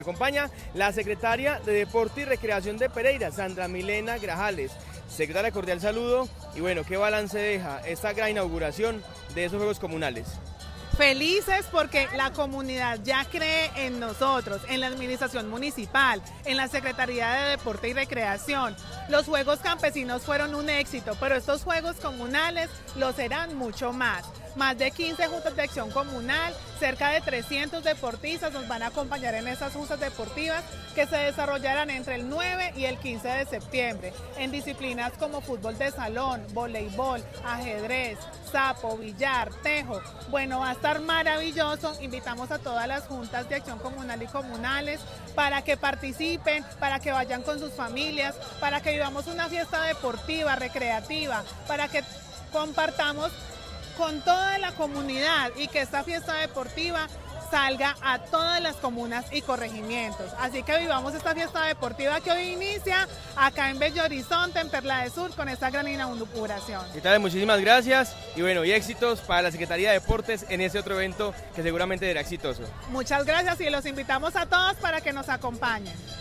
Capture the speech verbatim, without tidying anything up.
Acompaña la secretaria de Deporte y Recreación de Pereira, Sandra Milena Grajales. Secretaria, cordial saludo y bueno, ¿qué balance deja esta gran inauguración de esos Juegos Comunales? Felices porque la comunidad ya cree en nosotros, en la administración municipal, en la Secretaría de Deporte y Recreación. Los Juegos Campesinos fueron un éxito, pero estos Juegos Comunales lo serán mucho más. Más de quince juntas de acción comunal, cerca de trescientos deportistas nos van a acompañar en esas juntas deportivas que se desarrollarán entre el nueve y el quince de septiembre en disciplinas como fútbol de salón, voleibol, ajedrez, sapo, billar, tejo. Bueno, va a estar maravilloso. Invitamos a todas las juntas de acción comunal y comunales para que participen, para que vayan con sus familias, para que vivamos una fiesta deportiva, recreativa, para que compartamos con toda la comunidad y que esta fiesta deportiva salga a todas las comunas y corregimientos. Así que vivamos esta fiesta deportiva que hoy inicia acá en Bello Horizonte, en Perla de Sur, con esta gran inauguración. ¿Qué tal? Muchísimas gracias y bueno, y éxitos para la Secretaría de Deportes en ese otro evento que seguramente será exitoso. Muchas gracias y los invitamos a todos para que nos acompañen.